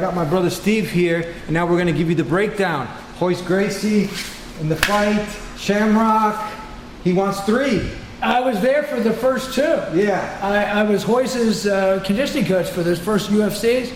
got my brother Steve here, and now we're going to give you the breakdown. Royce Gracie in the fight, Shamrock, he wants 3. I was there for the first 2. Yeah. I was Royce's conditioning coach for those first UFCs.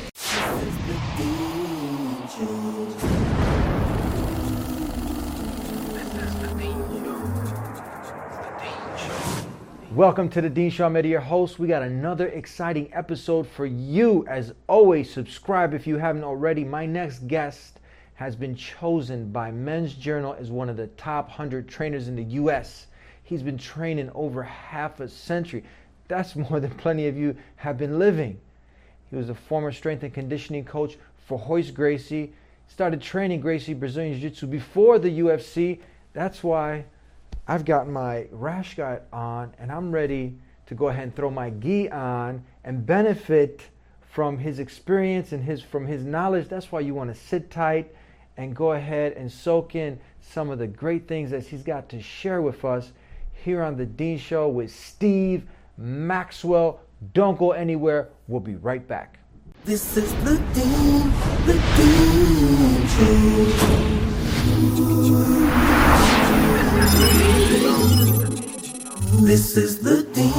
Welcome to the Dean Shaw Media, your host. We got another exciting episode for you. As always, subscribe if you haven't already. My next guest has been chosen by Men's Journal as one of the top 100 trainers in the U.S. He's been training over half a century. That's more than plenty of you have been living. He was a former strength and conditioning coach for Royce Gracie. Started training Gracie Brazilian Jiu-Jitsu before the UFC. That's why I've got my rash guard on and I'm ready to go ahead and throw my gi on and benefit from his experience and from his knowledge. That's why you want to sit tight and go ahead and soak in some of the great things that he's got to share with us here on the Dean Show with Steve Maxwell. Don't go anywhere. We'll be right back. This is the Dean Show. This is the Dean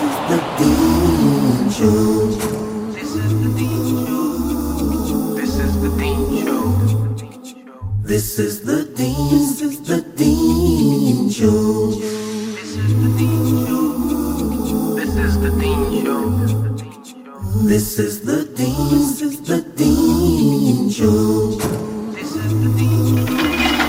Show. This is the Dean Show. This is the Dean Show. This is the Dean Show. This is the Dean Show. This is the Dean Show. This is the Dean Show. This is the Dean Show.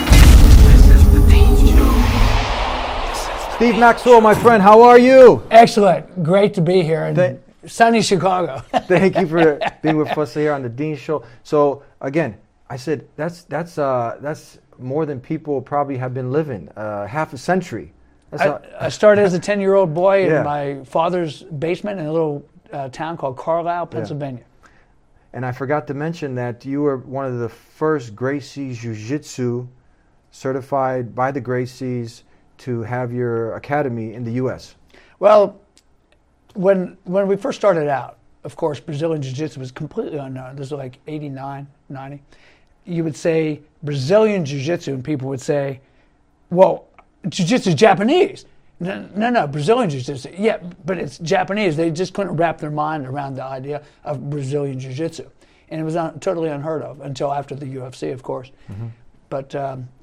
Steve Maxwell, my friend, how are you? Excellent. Great to be here in sunny Chicago. Thank you for being with us here on the Dean Show. So again, I said that's more than people probably have been living, half a century. I started as a 10-year-old boy in my father's basement in a little town called Carlisle, Pennsylvania. Yeah. And I forgot to mention that you were one of the first Gracie Jiu-Jitsu certified by the Gracies to have your academy in the U.S. Well, when we first started out, of course, Brazilian Jiu-Jitsu was completely unknown. This was like 89, 90. You would say Brazilian Jiu-Jitsu, and people would say, well, Jiu-Jitsu is Japanese. No, Brazilian Jiu-Jitsu. Yeah, but it's Japanese. They just couldn't wrap their mind around the idea of Brazilian Jiu-Jitsu. And it was totally unheard of until after the UFC, of course. Mm-hmm. But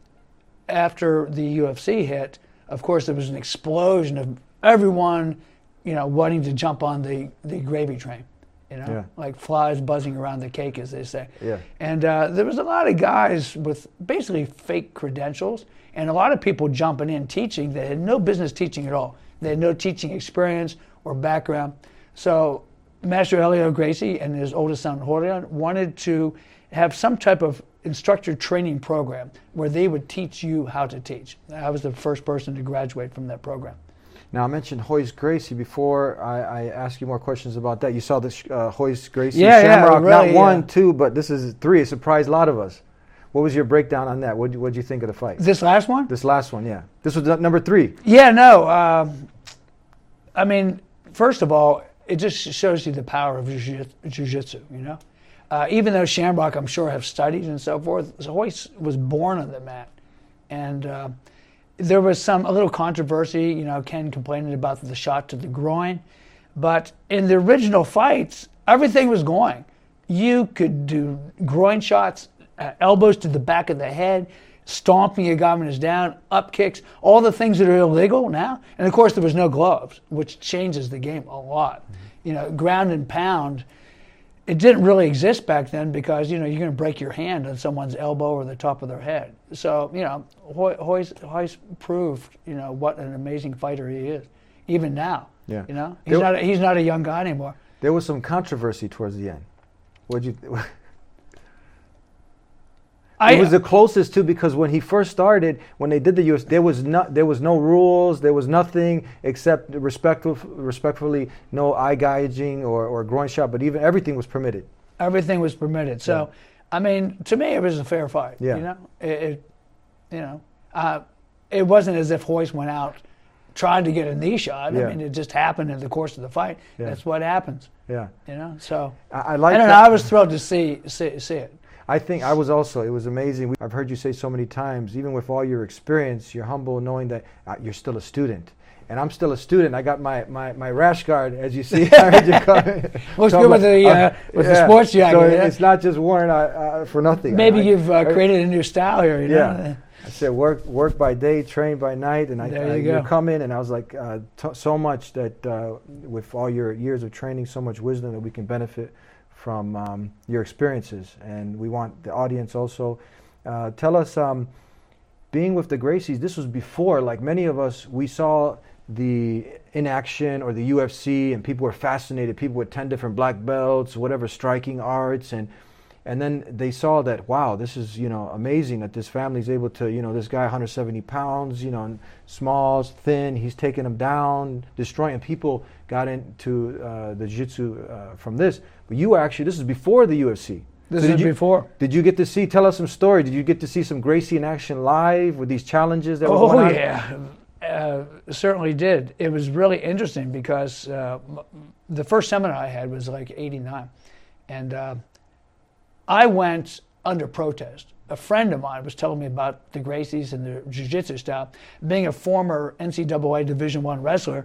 after the UFC hit, of course, there was an explosion of everyone, wanting to jump on the gravy train, like flies buzzing around the cake, as they say. Yeah. And there was a lot of guys with basically fake credentials and a lot of people jumping in teaching that had no business teaching at all. They had no teaching experience or background. So Master Helio Gracie and his oldest son, Rorion, wanted to have some type of instructor training program where they would teach you how to teach. I was the first person to graduate from that program. Now, I mentioned Royce Gracie before I ask you more questions about that. You saw this Royce Gracie really, Shamrock, not 1, 2, but this is 3. It surprised a lot of us. What was your breakdown on that? What did you think of the fight? This last one? This last one, yeah. This was number 3. Yeah, no. I mean, first of all, it just shows you the power of jiu-jitsu, even though Shamrock, I'm sure, have studied and so forth, Royce was born on the mat. And there was a little controversy, Ken complaining about the shot to the groin. But in the original fights, everything was going. You could do groin shots, elbows to the back of the head, stomping a guy when he's down, up kicks, all the things that are illegal now. And of course, there was no gloves, which changes the game a lot. Ground and pound, it didn't really exist back then because, you're going to break your hand on someone's elbow or the top of their head. So, Royce proved, what an amazing fighter he is, even now. Yeah. He's not a young guy anymore. There was some controversy towards the end. It was the closest to, because when he first started, when they did the US, there was no rules, there was nothing except respectfully no eye gouging or groin shot, but even everything was permitted. Everything was permitted. So, I mean, to me, it was a fair fight. Yeah. It wasn't as if Royce went out trying to get a knee shot. Yeah. I mean, it just happened in the course of the fight. Yeah. That's what happens. Yeah. You know, so I like I don't know. that. I was thrilled to see it. I think I was also. It was amazing. I've heard you say so many times, even with all your experience, you're humble knowing that you're still a student. And I'm still a student. I got my rash guard, as you see. I heard you call it. Looks good with the sports jacket. So yeah. it's not just worn for nothing. Maybe you've created a new style here. You know? Yeah. I said work by day, train by night, and you come in, and I was like, so much that with all your years of training, so much wisdom that we can benefit from your experiences, and we want the audience also. Tell us, being with the Gracies, this was before, like many of us, we saw the in action or the UFC, and people were fascinated. People with 10 different black belts, whatever, striking arts, and then they saw that, wow, this is, amazing that this family's able to, this guy 170 pounds, small, thin, he's taking them down, destroying, and people got into the jiu-jitsu from this. But you actually, this is before the UFC. This is before. Did you get to tell us some story? Did you get to see some Gracie in action live with these challenges that were going on? Oh, yeah. Certainly did. It was really interesting because the first seminar I had was like 89. And I went under protest. A friend of mine was telling me about the Gracies and their jiu-jitsu style. Being a former NCAA Division I wrestler,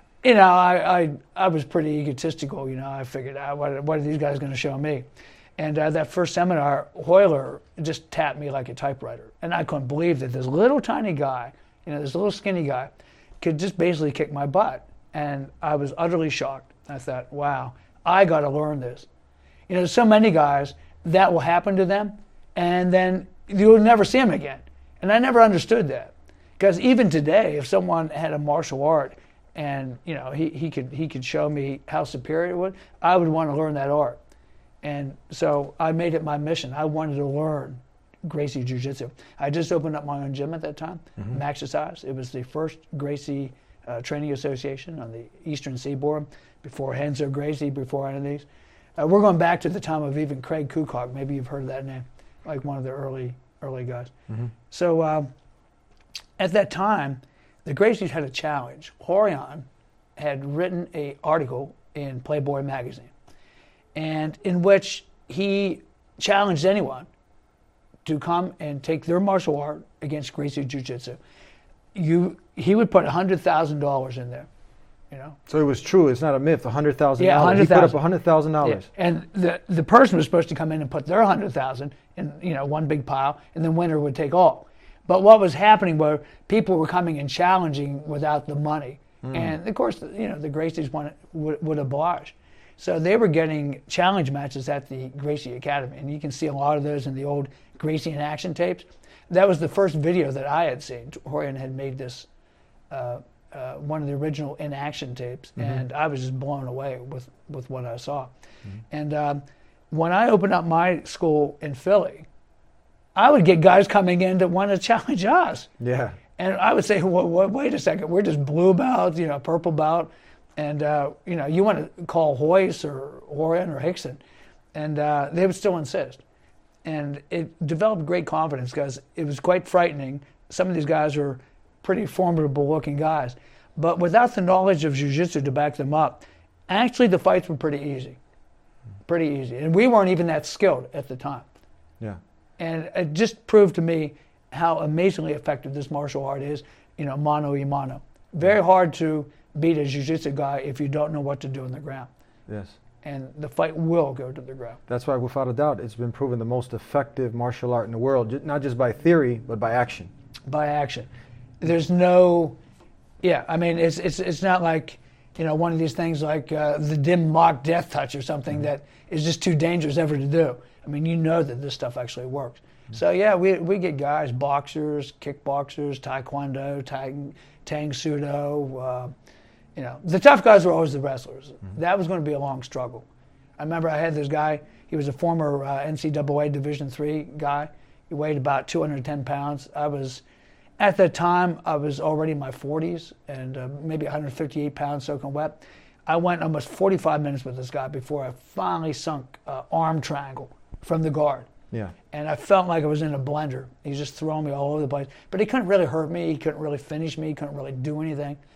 I was pretty egotistical. I figured out what are these guys going to show me? And that first seminar, Hoyler just tapped me like a typewriter. And I couldn't believe that this little tiny guy, this little skinny guy, could just basically kick my butt. And I was utterly shocked. I thought, wow, I got to learn this. So many guys, that will happen to them, and then you'll never see them again. And I never understood that. Because even today, if someone had a martial art and he could show me how superior it was, I would want to learn that art. And so I made it my mission. I wanted to learn Gracie Jiu-Jitsu. I just opened up my own gym at that time, Maxercise. It was the first Gracie training association on the Eastern Seaboard, before Renzo Gracie, before any of these. We're going back to the time of even Craig Kukoc. Maybe you've heard of that name, like one of the early guys. Mm-hmm. So at that time, the Gracies had a challenge. Rorion had written an article in Playboy magazine, and in which he challenged anyone to come and take their martial art against Gracie Jiu-Jitsu. He would put $100,000 in there. So it was true. It's not a myth. $100,000. Yeah, $100,000. He put up $100,000. Yeah. And the person was supposed to come in and put their $100,000 in one big pile, and the winner would take all. But what was happening were people were coming and challenging without the money, and of course the Gracies would oblige. So they were getting challenge matches at the Gracie Academy, and you can see a lot of those in the old Gracie in action tapes. That was the first video that I had seen. Rorion had made this. One of the original in action tapes, and I was just blown away with what I saw. And when I opened up my school in Philly, I would get guys coming in that want to challenge us. Yeah. And I would say, well, wait a second, we're just blue belt, purple belt, and you want to call Hoyce or Rorion or Hickson, and they would still insist. And it developed great confidence because it was quite frightening. Some of these guys were pretty formidable looking guys. But without the knowledge of jiu-jitsu to back them up, actually the fights were pretty easy. Pretty easy. And we weren't even that skilled at the time. Yeah. And it just proved to me how amazingly effective this martial art is, mano a mano. Very hard to beat a jiu-jitsu guy if you don't know what to do on the ground. Yes. And the fight will go to the ground. That's why, without a doubt, it's been proven the most effective martial art in the world, not just by theory, but by action. By action. There's no, it's not like, one of these things like the dim mock death touch or something that is just too dangerous ever to do. I mean, that this stuff actually works. So yeah, we get guys, boxers, kickboxers, taekwondo, tang sudo. The tough guys were always the wrestlers. That was going to be a long struggle. I remember I had this guy. He was a former NCAA Division III guy. He weighed about 210 pounds. At that time, I was already in my 40s and maybe 158 pounds soaking wet. I went almost 45 minutes with this guy before I finally sunk arm triangle from the guard. Yeah. And I felt like I was in a blender. He was just throwing me all over the place. But he couldn't really hurt me. He couldn't really finish me. He couldn't really do anything.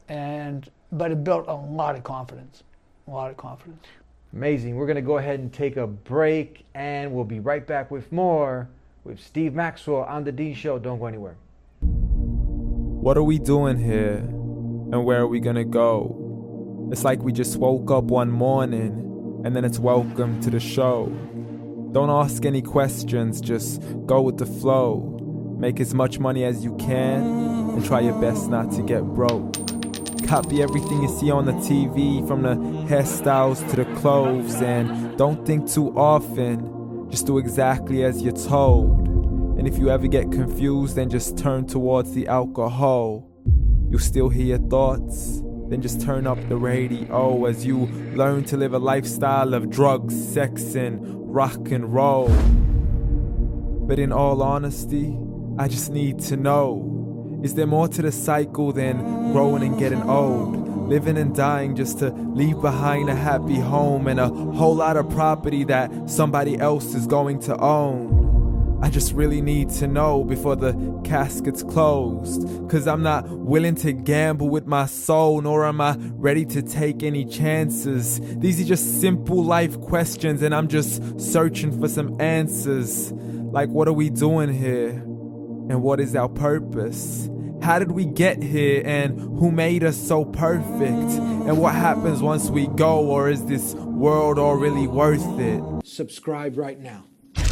But it built a lot of confidence, Amazing. We're going to go ahead and take a break, and we'll be right back with more with Steve Maxwell on The Dean Show. Don't go anywhere. What are we doing here, and where are we going to go? It's like we just woke up one morning, and then it's welcome to the show. Don't ask any questions, just go with the flow. Make as much money as you can, and try your best not to get broke. Copy everything you see on the TV, from the hairstyles to the clothes, and don't think too often, just do exactly as you're told. And if you ever get confused, then just turn towards the alcohol. You'll still hear your thoughts, then just turn up the radio as you learn to live a lifestyle of drugs, sex, and rock and roll. But in all honesty, I just need to know, is there more to the cycle than growing and getting old? Living and dying just to leave behind a happy home and a whole lot of property that somebody else is going to own. I just really need to know before the casket's closed, 'cause I'm not willing to gamble with my soul, nor am I ready to take any chances. These are just simple life questions, and I'm just searching for some answers. Like, what are we doing here? And what is our purpose? How did we get here, and who made us so perfect? And what happens once we go, or is this world all really worth it? Subscribe right now.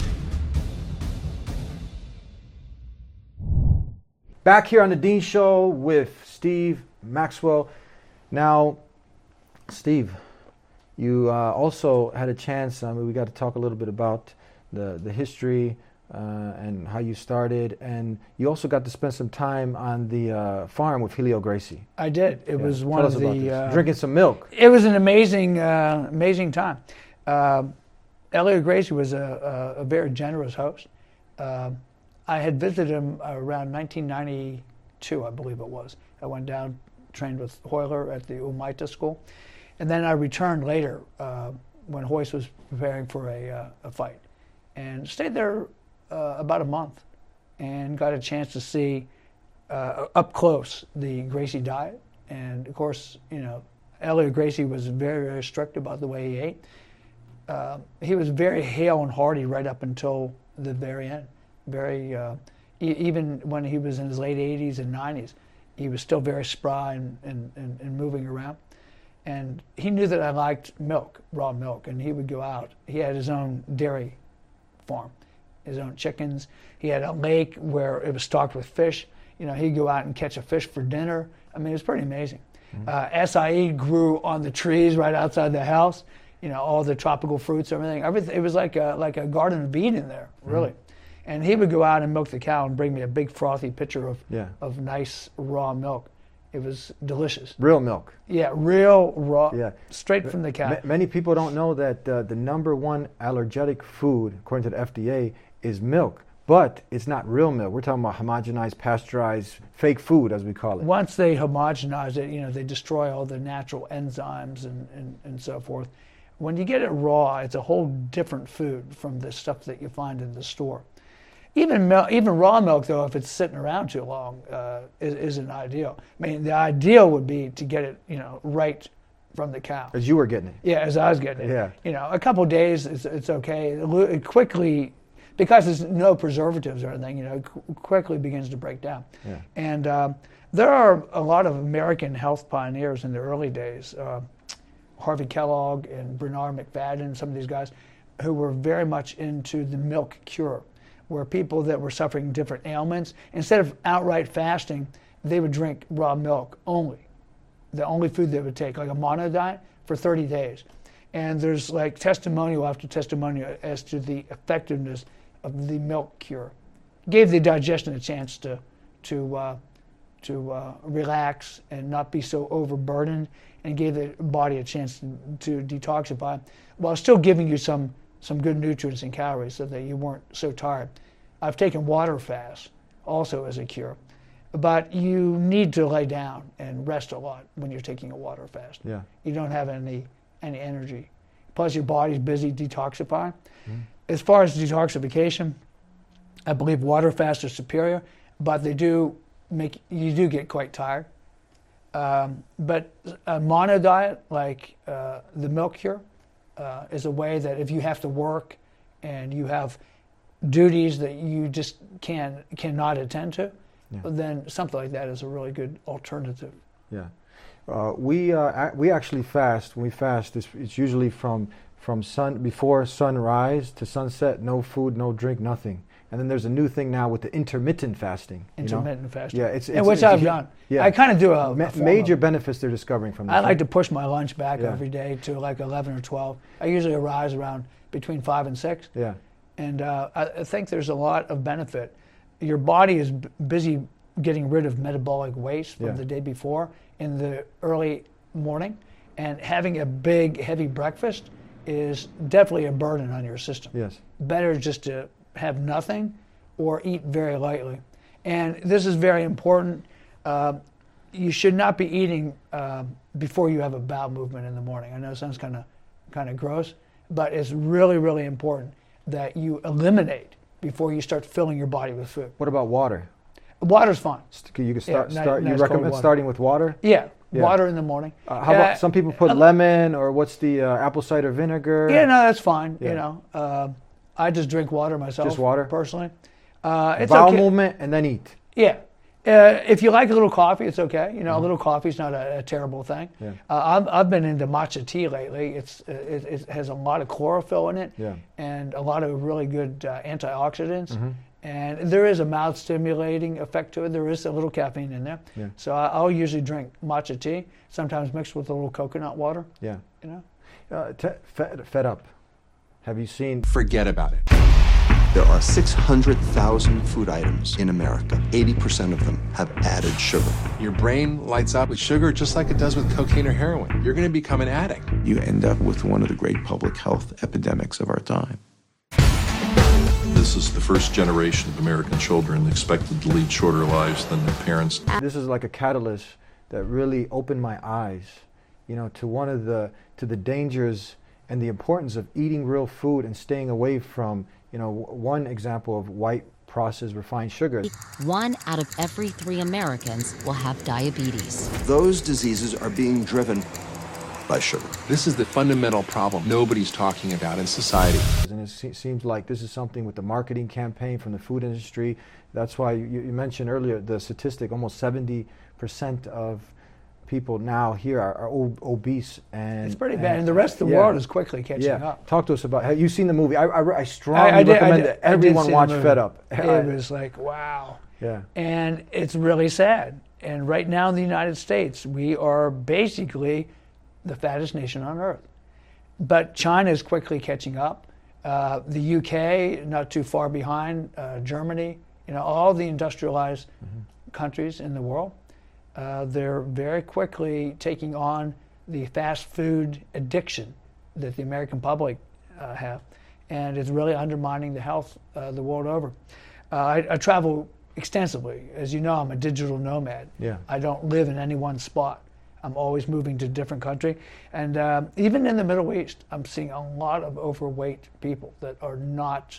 Back here on The Dean Show with Steve Maxwell. Now, Steve, you also had a chance, we got to talk a little bit about the history and how you started, and you also got to spend some time on the farm with Helio Gracie. I did. It was one of the drinking some milk. It was an amazing time. Helio Gracie was a very generous host. I had visited him around 1992, I believe it was. I went down, trained with Hoyler at the Umaita School, and then I returned later when Royce was preparing for a fight, and stayed there about a month, and got a chance to see up close the Gracie diet. And of course, Helio Gracie was very, very strict about the way he ate. He was very hale and hearty right up until the very end. Even when he was in his late 80s and 90s, he was still very spry and moving around. And he knew that I liked milk, raw milk, and he would go out. He had his own dairy farm, his own chickens. He had a lake where it was stocked with fish. He'd go out and catch a fish for dinner. I mean, it was pretty amazing. Acai grew on the trees right outside the house. All the tropical fruits, everything. It was like a Garden of Eden there, really. And he would go out and milk the cow and bring me a big frothy pitcher of nice raw milk. It was delicious. Real milk. Yeah, real raw, straight from the cow. Many people don't know that the number one allergenic food, according to the FDA, is milk. But it's not real milk. We're talking about homogenized, pasteurized, fake food, as we call it. Once they homogenize it, they destroy all the natural enzymes and so forth. When you get it raw, it's a whole different food from the stuff that you find in the store. Even raw milk, though, if it's sitting around too long, isn't ideal. I mean, the ideal would be to get it, right from the cow. As you were getting it. Yeah, as I was getting it. Yeah. A couple of days, it's okay. It quickly, because there's no preservatives or anything, it quickly begins to break down. Yeah. And there are a lot of American health pioneers in the early days, Harvey Kellogg and Bernard McFadden, some of these guys, who were very much into the milk cure, where people that were suffering different ailments, instead of outright fasting, they would drink raw milk only. The only food they would take, like a mono diet, for 30 days. And there's like testimonial after testimonial as to the effectiveness of the milk cure. Gave the digestion a chance to relax and not be so overburdened, and gave the body a chance to detoxify, while still giving you some good nutrients and calories so that you weren't so tired. I've taken water fast also as a cure, but you need to lay down and rest a lot when you're taking a water fast. Yeah. You don't have any energy. Plus your body's busy detoxifying. As far as detoxification, I believe water fasts are superior, but you do get quite tired. But a mono diet, like the milk cure, is a way that if you have to work and you have duties that you just cannot attend to, then something like that is a really good alternative. Yeah. We actually fast. When we fast, it's usually from before sunrise to sunset, no food, no drink, nothing. And then there's a new thing now with the intermittent fasting. Intermittent fasting. Yeah, which I've done. Yeah. I kind of do a major benefits they're discovering from this. I like to push my lunch back every day to like 11 or 12. I usually arise around between 5 and 6. Yeah. And I think there's a lot of benefit. Your body is busy getting rid of metabolic waste from the day before in the early morning, and having a big, heavy breakfast is definitely a burden on your system. Yes. Better just to have nothing or eat very lightly. And this is very important. You should not be eating before you have a bowel movement in the morning. I know it sounds kind of gross, but it's really, really important that you eliminate before you start filling your body with food. What about water? Water's fine. You can start. You recommend starting with water? Yeah. Water in the morning. How about some people put lemon, or what's the apple cider vinegar? Yeah, no, that's fine. You know, I just drink water myself. Just water? Personally. It's bowel okay. movement and then eat. Yeah. If you like a little coffee, it's okay. You know, a little coffee's not a terrible thing. Yeah. I've been into matcha tea lately. It has a lot of chlorophyll in it, and a lot of really good antioxidants. And there is a mouth stimulating effect to it. There is a little caffeine in there. Yeah. So I'll usually drink matcha tea, sometimes mixed with a little coconut water. Yeah. You know. Fed Up. Have you seen? Forget about it. There are 600,000 food items in America. 80% of them have added sugar. Your brain lights up with sugar just like it does with cocaine or heroin. You're going to become an addict. You end up with one of the great public health epidemics of our time. This is the first generation of American children expected to lead shorter lives than their parents. This is like a catalyst that really opened my eyes, you know, to the dangers and the importance of eating real food and staying away from, you know, one example of white processed refined sugars. 1 out of every 3 Americans will have diabetes. Those diseases are being driven by sugar. This is the fundamental problem nobody's talking about in society. And it seems like this is something with the marketing campaign from the food industry. That's why you mentioned earlier the statistic, almost 70% of people now here are obese. And it's pretty bad, and the rest of the world is quickly catching up. Talk to us about, have you seen the movie? I strongly recommend that everyone watch Fed Up. It was like, wow. Yeah. And it's really sad. And right now in the United States, we are basically the fattest nation on earth. But China is quickly catching up. The UK, not too far behind. Germany, you know, all the industrialized countries in the world, they're very quickly taking on the fast food addiction that the American public have. And it's really undermining the health the world over. I travel extensively. As you know, I'm a digital nomad. Yeah. I don't live in any one spot. I'm always moving to a different country. And even in the Middle East, I'm seeing a lot of overweight people that are not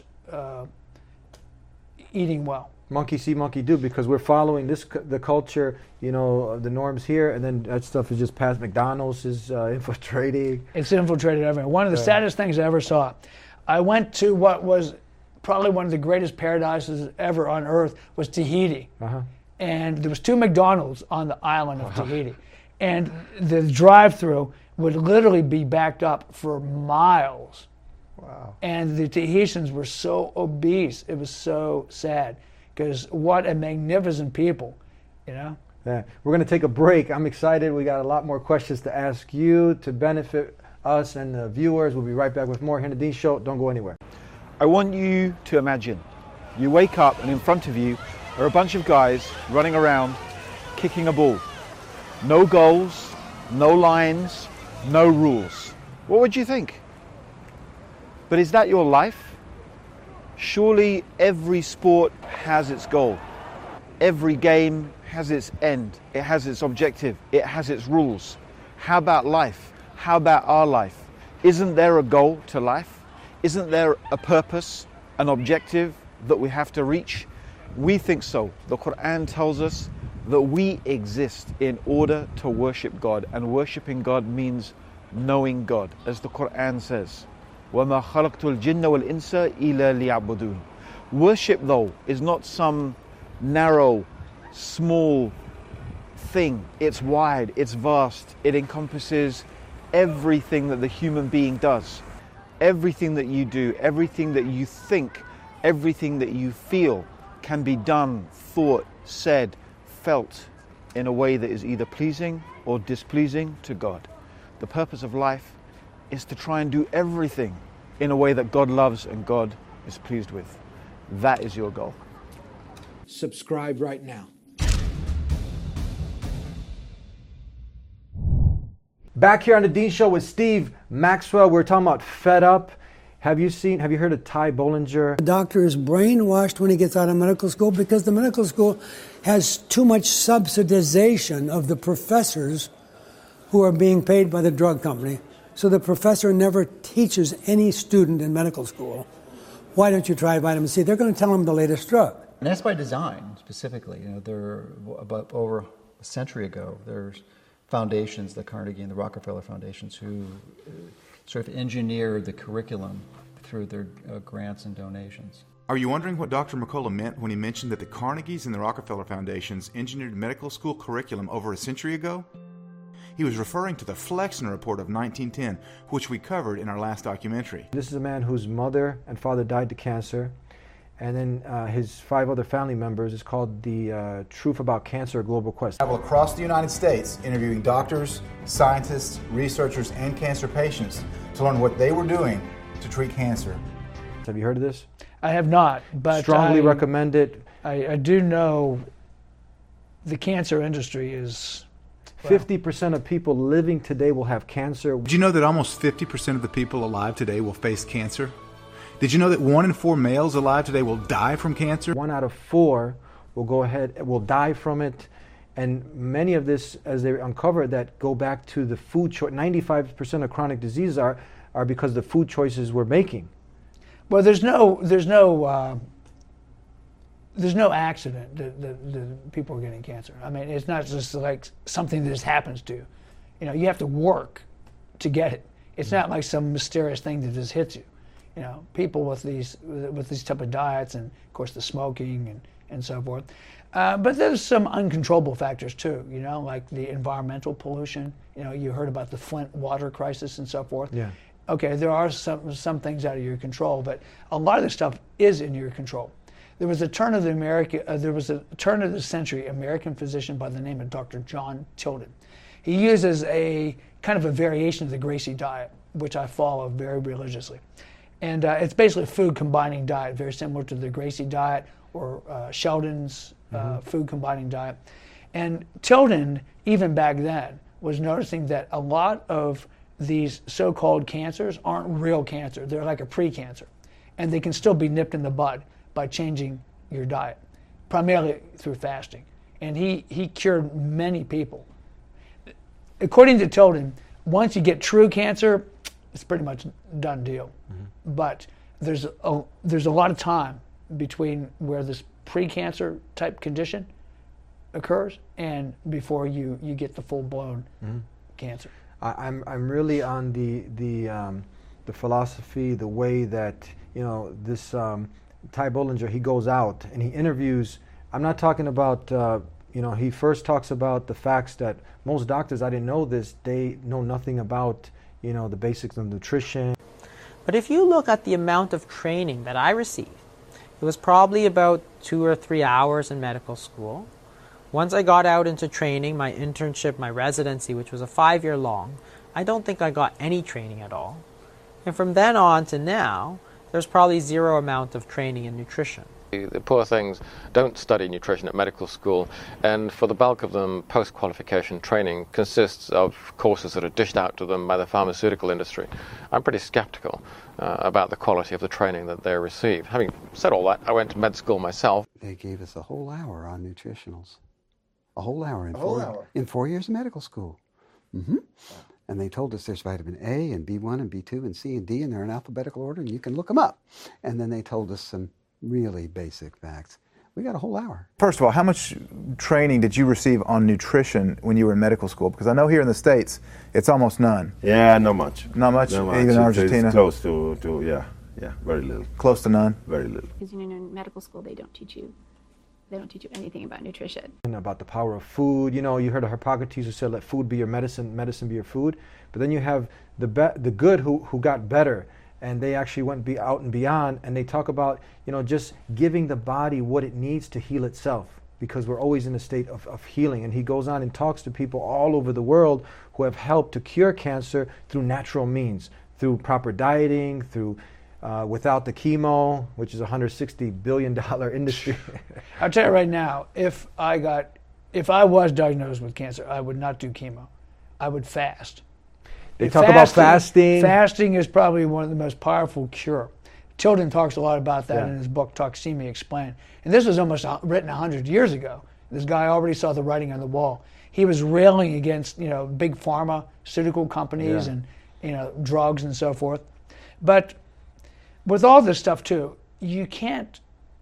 eating well. Monkey see, monkey do, because we're following the culture, you know, the norms here, and then that stuff is just past. McDonald's is infiltrating. It's infiltrated everywhere. One of the saddest things I ever saw, I went to what was probably one of the greatest paradises ever on earth, was Tahiti. And there was 2 McDonald's on the island of Tahiti. And the drive-through would literally be backed up for miles. Wow. And the Tahitians were so obese. It was so sad, because what a magnificent people, you know? Yeah. We're going to take a break. I'm excited. We got a lot more questions to ask you to benefit us and the viewers. We'll be right back with more here on The Dean Show. Don't go anywhere. I want you to imagine you wake up and in front of you are a bunch of guys running around kicking a ball. No goals, no lines, no rules. What would you think? But is that your life? Surely every sport has its goal. Every game has its end. It has its objective. It has its rules. How about life? How about our life? Isn't there a goal to life? Isn't there a purpose, an objective that we have to reach? We think so. The Quran tells us that we exist in order to worship God, and worshiping God means knowing God, as the Quran says, وَمَا خَلَقْتُ الْجِنَّ وَالْإِنسَ إِلَّا لِيَعْبُدُونَ. Worship, though, is not some narrow, small thing. It's wide, it's vast, it encompasses everything that the human being does. Everything that you do, everything that you think, everything that you feel can be done, thought, said, felt in a way that is either pleasing or displeasing to God. The purpose of life is to try and do everything in a way that God loves and God is pleased with. That is your goal. Subscribe right now. Back here on the Dean Show with Steve Maxwell. We're talking about Fed Up. Have you heard of Ty Bollinger? The doctor is brainwashed when he gets out of medical school because the medical school has too much subsidization of the professors who are being paid by the drug company. So the professor never teaches any student in medical school, why don't you try vitamin C? They're going to tell them the latest drug. And that's by design, specifically. There, about over a century ago, there's foundations, the Carnegie and the Rockefeller Foundations, who sort of engineered the curriculum through their grants and donations. Are you wondering what Dr. McCullough meant when he mentioned that the Carnegies and the Rockefeller Foundations engineered medical school curriculum over a century ago? He was referring to the Flexner Report of 1910, which we covered in our last documentary. This is a man whose mother and father died to cancer, and then his 5 other family members. It's called the Truth About Cancer, Global Quest. Travel across the United States, interviewing doctors, scientists, researchers, and cancer patients to learn what they were doing to treat cancer. Have you heard of this? I have not, but strongly recommend it. I do know the cancer industry is... 50% of people living today will have cancer. Did you know that almost 50% of the people alive today will face cancer? Did you know that 1 in 4 males alive today will die from cancer? 1 out of 4 will die from it. And many of this, as they uncover that, go back to the food choice. 95% of chronic diseases are because of the food choices we're making. Well, there's no accident that people are getting cancer. I mean, it's not just like something that just happens to you. You have to work to get it. It's not like some mysterious thing that just hits you. People with these type of diets, and of course the smoking and so forth. But there's some uncontrollable factors too. Like the environmental pollution. You heard about the Flint water crisis and so forth. Yeah. Okay, there are some things out of your control, but a lot of this stuff is in your control. There was a turn of the century American physician by the name of Dr. John Tilden. He uses a kind of a variation of the Gracie diet, which I follow very religiously. And it's basically a food combining diet, very similar to the Gracie diet or Sheldon's food combining diet. And Tilden, even back then, was noticing that a lot of these so-called cancers aren't real cancer. They're like a pre-cancer. And they can still be nipped in the bud by changing your diet, primarily through fasting. And he cured many people. According to Tilden, once you get true cancer, it's pretty much a done deal. Mm-hmm. But there's a lot of time between where this pre-cancer type condition occurs and before you get the full-blown cancer. I'm really on the philosophy, the way that this Ty Bollinger, he goes out and he interviews. I'm not talking about he first talks about the facts that most doctors, I didn't know this, they know nothing about the basics of nutrition. But if you look at the amount of training that I received, it was probably about 2 or 3 hours in medical school. Once I got out into training, my internship, my residency, which was a 5-year long, I don't think I got any training at all. And from then on to now, there's probably 0 amount of training in nutrition. The poor things don't study nutrition at medical school, and for the bulk of them, post-qualification training consists of courses that are dished out to them by the pharmaceutical industry. I'm pretty skeptical about the quality of the training that they receive. Having said all that, I went to med school myself. They gave us a whole hour on nutritionals. A whole hour in 4 years of medical school. Mm-hmm. And they told us there's vitamin A and B1 and B2 and C and D, and they're in alphabetical order, and you can look them up. And then they told us some really basic facts. We got a whole hour. First of all, how much training did you receive on nutrition when you were in medical school? Because I know here in the States, it's almost none. Yeah, not much. Not much? Not much. Even in Argentina? It's close to yeah, very little. Close to none? Very little. Because in medical school, they don't teach you anything about nutrition. And about the power of food. You know, you heard of Hippocrates who said, let food be your medicine, medicine be your food. But then you have the good who got better, and they actually went out and beyond, and they talk about, you know, just giving the body what it needs to heal itself, because we're always in a state of healing. And he goes on and talks to people all over the world who have helped to cure cancer through natural means, through proper dieting, through without the chemo, which is a $160 billion industry. I'll tell you right now, if I was diagnosed with cancer, I would not do chemo. I would fast. They talk about fasting. Fasting is probably one of the most powerful cure. Tilden talks a lot about that in his book, Toxemia Explained. And this was almost written 100 years ago. This guy already saw the writing on the wall. He was railing against, you know, big pharmaceutical companies and, you know, drugs and so forth. But with all this stuff too, you can't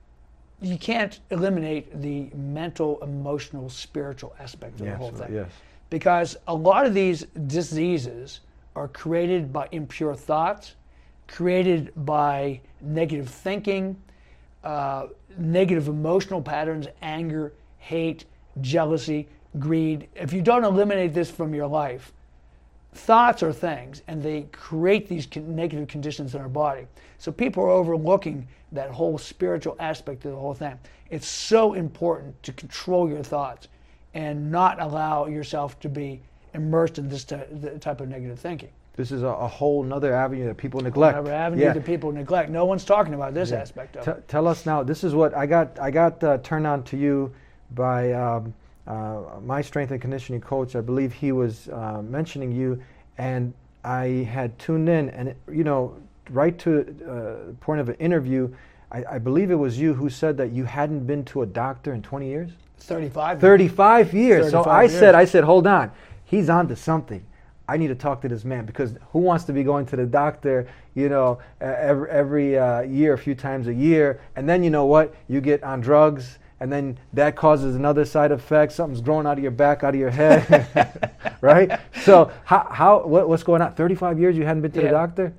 eliminate the mental, emotional, spiritual aspect of the whole thing. Yes. Because a lot of these diseases are created by impure thoughts, created by negative thinking, negative emotional patterns, anger, hate, jealousy, greed. If you don't eliminate this from your life, thoughts are things, and they create these negative conditions in our body. So people are overlooking that whole spiritual aspect of the whole thing. It's so important to control your thoughts and not allow yourself to be immersed in this type of negative thinking. This is a whole nother avenue that people neglect. Another avenue that people neglect. No one's talking about this aspect of it. Tell us now. This is what I got turned on to you by my strength and conditioning coach. I believe he was mentioning you, and I had tuned in, and you know, right to the point of an interview, I believe it was you who said that you hadn't been to a doctor in 20 years. 35 years. So I said, hold on, he's on to something. I need to talk to this man, because who wants to be going to the doctor, you know, every year, a few times a year, and then you know what, you get on drugs, and then that causes another side effect. Something's growing out of your back, out of your head, right? So what's going on? 35 years you hadn't been to the doctor?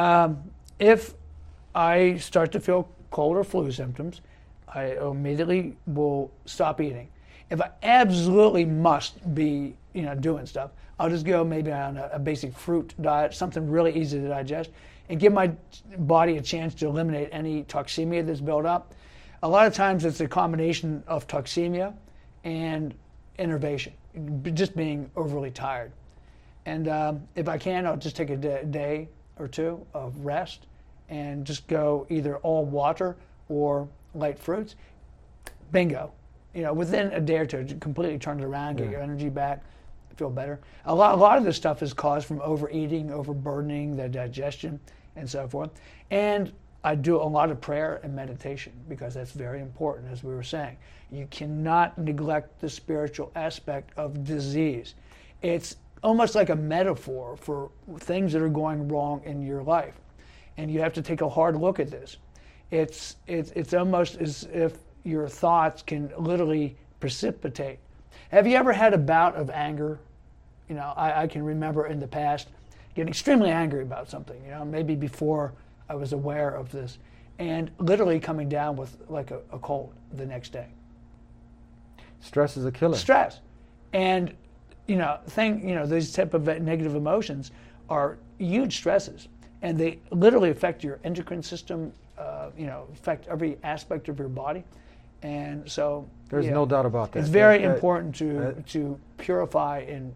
If I start to feel cold or flu symptoms, I immediately will stop eating. If I absolutely must be, you know, doing stuff, I'll just go maybe on a basic fruit diet, something really easy to digest, and give my body a chance to eliminate any toxemia that's built up. A lot of times it's a combination of toxemia and innervation, just being overly tired. And if I can, I'll just take a day or two of rest and just go either all water or light fruits. Bingo. You know, within a day or two, completely turn it around, get your energy back, feel better. A lot of this stuff is caused from overeating, overburdening the digestion, and so forth. And I do a lot of prayer and meditation, because that's very important, as we were saying. You cannot neglect the spiritual aspect of disease. It's almost like a metaphor for things that are going wrong in your life. And you have to take a hard look at this. It's almost as if your thoughts can literally precipitate. Have you ever had a bout of anger? You know, I can remember in the past getting extremely angry about something, you know, maybe before I was aware of this, and literally coming down with like a cold the next day. Stress is a killer. Stress. And, you know, these type of negative emotions are huge stresses, and they literally affect your endocrine system, affect every aspect of your body. And so there's no doubt about that. It's very important to purify and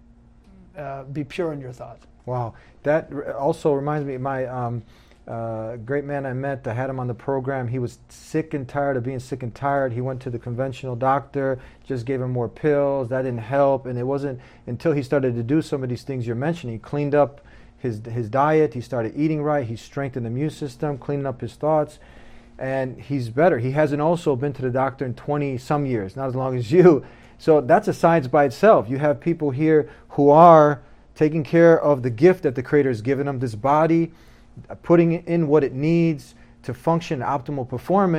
be pure in your thoughts. Wow. That also reminds me of my great man I met. I had him on the program. He was sick and tired of being sick and tired. He went to the conventional doctor, just gave him more pills. That didn't help. And it wasn't until he started to do some of these things you're mentioning. He cleaned up his diet. He started eating right. He strengthened the immune system, cleaning up his thoughts. And he's better. He hasn't also been to the doctor in 20-some years, not as long as you. So that's a science by itself. You have people here who are taking care of the gift that the Creator has given them, this body, putting in what it needs to function optimal performance,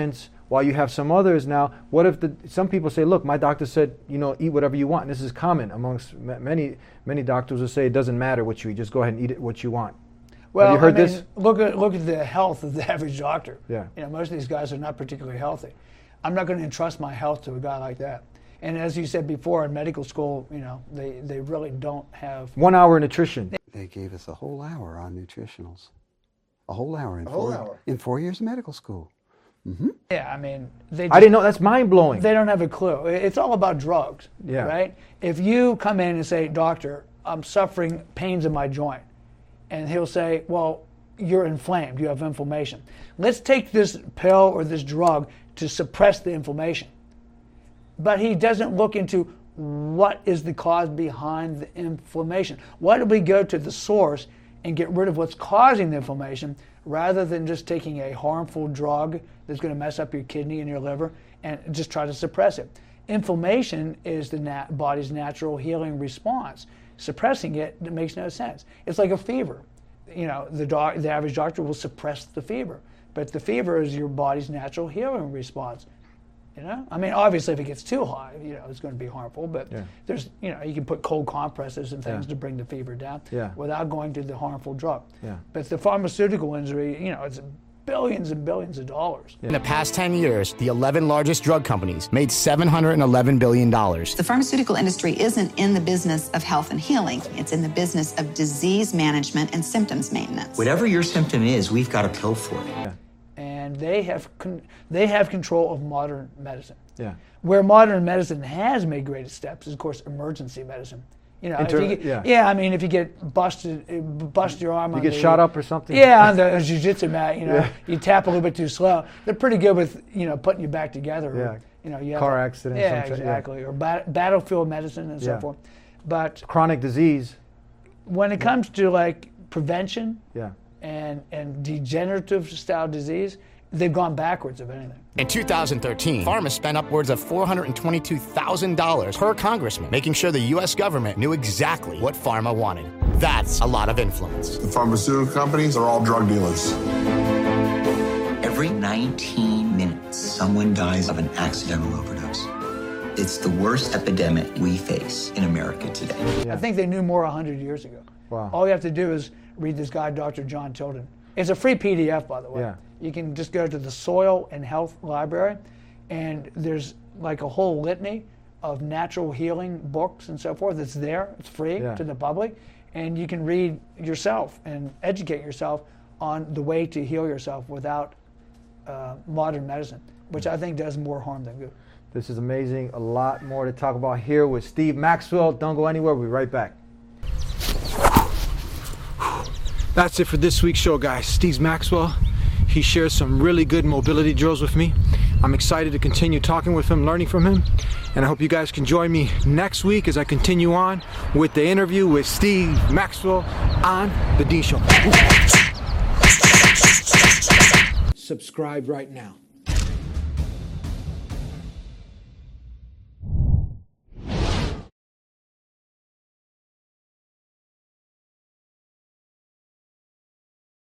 While you have some others now, what if some people say, look, my doctor said, eat whatever you want. And this is common amongst many doctors will say it doesn't matter what you eat, just go ahead and eat it what you want. Well, have you heard this? Look at the health of the average doctor. Yeah. Most of these guys are not particularly healthy. I'm not going to entrust my health to a guy like that. And as you said before, in medical school, they really don't have 1 hour nutrition. They gave us a whole hour on nutritionals. A whole hour in 4 years of medical school. Mm-hmm. Yeah, I didn't know. That's mind blowing. They don't have a clue. It's all about drugs, right? If you come in and say, doctor, I'm suffering pains in my joint, and he'll say, well, you're inflamed, you have inflammation. Let's take this pill or this drug to suppress the inflammation. But he doesn't look into what is the cause behind the inflammation. Why don't we go to the source and get rid of what's causing the inflammation rather than just taking a harmful drug that's going to mess up your kidney and your liver and just try to suppress it. Inflammation is the body's natural healing response. Suppressing it makes no sense. It's like a fever. The average doctor will suppress the fever, but the fever is your body's natural healing response. Obviously if it gets too high, it's going to be harmful, but there's, you can put cold compresses and things to bring the fever down without going to the harmful drug. But the pharmaceutical industry, it's billions and billions of dollars. In the past 10 years, the 11 largest drug companies made $711 billion. The pharmaceutical industry isn't in the business of health and healing. It's in the business of disease management and symptoms maintenance. Whatever your symptom is, we've got a pill for it. And they have control of modern medicine. Yeah. Where modern medicine has made great steps is, of course, emergency medicine. If you get bust your arm, you get shot up or something. Yeah, on the jiu-jitsu mat, you tap a little bit too slow. They're pretty good with putting you back together. Yeah. You have car accident. Yeah, exactly. Or battlefield medicine and so forth. But chronic disease. When it comes to like prevention. Yeah. And degenerative style disease, they've gone backwards, if anything. In 2013, pharma spent upwards of $422,000 per congressman, making sure the U.S. government knew exactly what pharma wanted. That's a lot of influence. The pharmaceutical companies are all drug dealers. Every 19 minutes, someone dies of an accidental overdose. It's the worst epidemic we face in America today. Yeah. I think they knew more 100 years ago. Wow. All you have to do is read this guy, Dr. John Tilden. It's a free PDF, by the way. Yeah. You can just go to the Soil and Health Library, and there's like a whole litany of natural healing books and so forth. It's there. It's free to the public, and you can read yourself and educate yourself on the way to heal yourself without modern medicine, which I think does more harm than good. This is amazing. A lot more to talk about here with Steve Maxwell. Don't go anywhere. We'll be right back. That's it for this week's show, guys. Steve Maxwell, he shares some really good mobility drills with me. I'm excited to continue talking with him, learning from him, and I hope you guys can join me next week as I continue on with the interview with Steve Maxwell on The Dean Show. Subscribe right now.